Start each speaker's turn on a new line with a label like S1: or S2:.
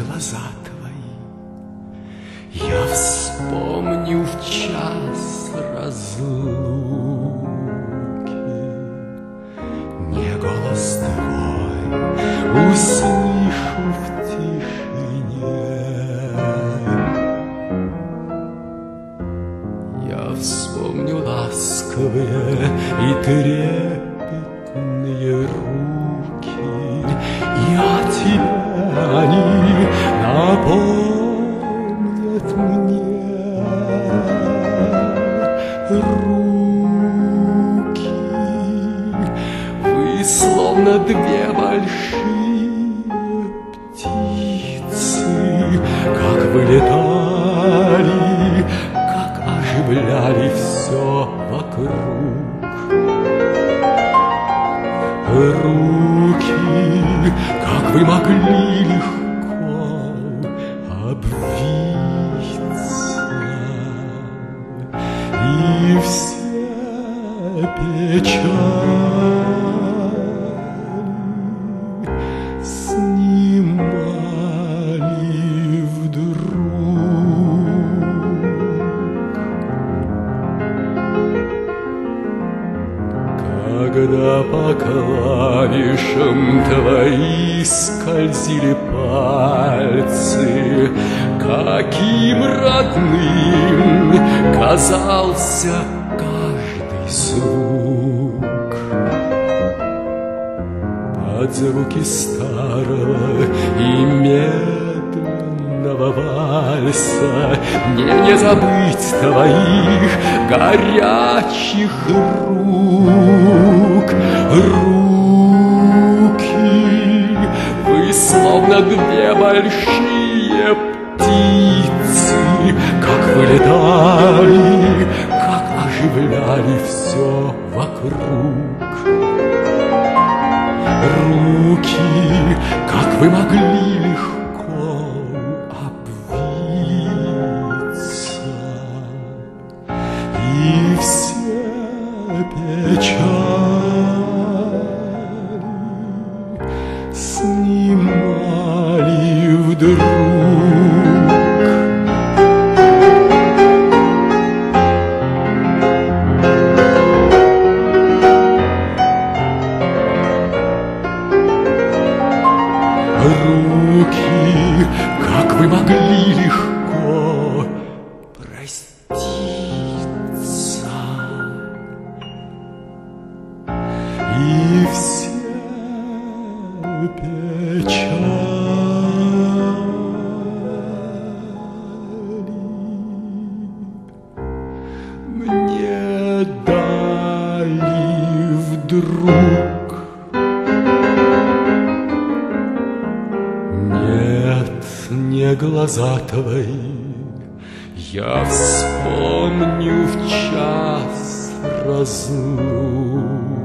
S1: глаза твои. Я вспомню в час разлуки, не голос твой услышу в тишине. Я вспомню ласковые и трепетные руки, и о тебе они напомнят мне. Руки, вы словно две большие птицы, как вылетали, как оживляли все вокруг. Руки, как вы могли легко обвиться, и все печали снимали вдруг. Когда по клавишам твои скользили пальцы, каким родным казался каждый звук. Под звуки старого и медленного вальса мне не забыть твоих горячих рук. Руки, вы словно две большие птицы, как вылетали, как оживляли все вокруг. Руки, как вы могли легко обвиться, и все печали снимали вдруг. Руки, как вы могли легко проститься, и все печали мне дали вдруг. Нет, не глаза твои, я вспомню в час разлуки.